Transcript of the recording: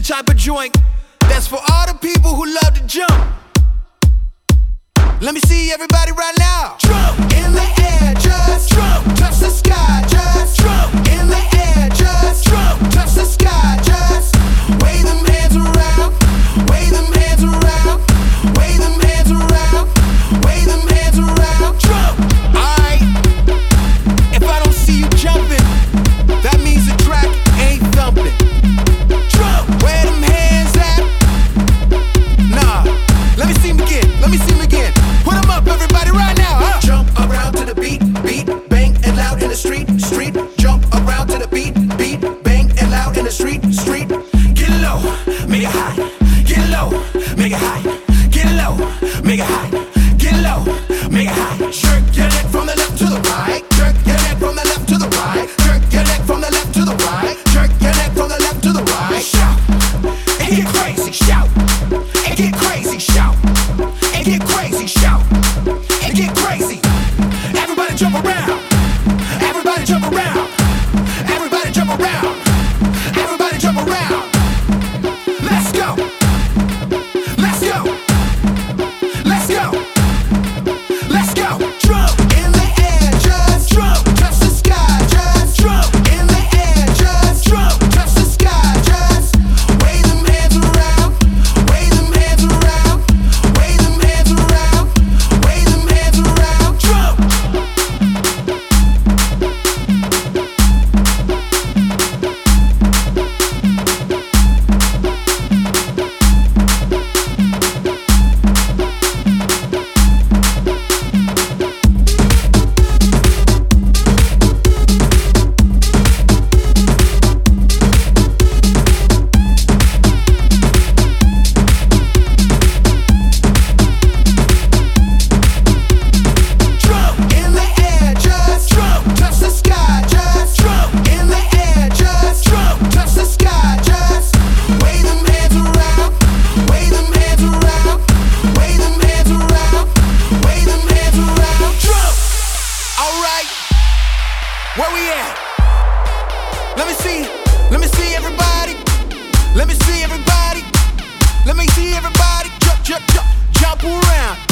type of joint that's for all the people who love to jump. Let me see everybody right now. Jump in the air, just jump. Touch the sky, just jump in the air, just jump. Touch the sky, just wave them hands around, wave them hands around, wave them hands around, wave them hands around. Jump. Alright. If I don't see you jumping, that means the track ain't thumping. Jump. Where them hands at? Nah. Let me see them again. Let me see them again. Put them up, everybody, right now, huh? Jump around to the beat, beat, bang and loud in the street, street. Jump around to the beat, beat, bang and loud in the street, street. Get low, make it high. Get low, make it high. Get low, make it high. Get low, make it high. Jerk your neck from the left to the right. Jerk your neck from the left to the right. Jerk your neck from the left to the right. Jerk your neck from the left to the right. Shout, and get crazy, shout, and get crazy, shout. And get crazy, shout, and get crazy. Everybody jump around, everybody jump around, everybody jump around, everybody jump around. Let's go, let's go, let's go, let's go. Jump in the air, just jump. Touch the sky, just jump in the air, just jump. Touch the sky, just wave them hands around, wave them hands around, wave them hands around, wave them hands around. Jump. Jump in the air, just jump. Touch the sky, just jump in the air, just jump. Touch the sky, just wave them hands around, wave them hands around, wave them hands around, wave them hands around. Jump. All right, where we at? Let me see everybody. Let me see everybody. Let me see everybody jump, jump, jump, jump around.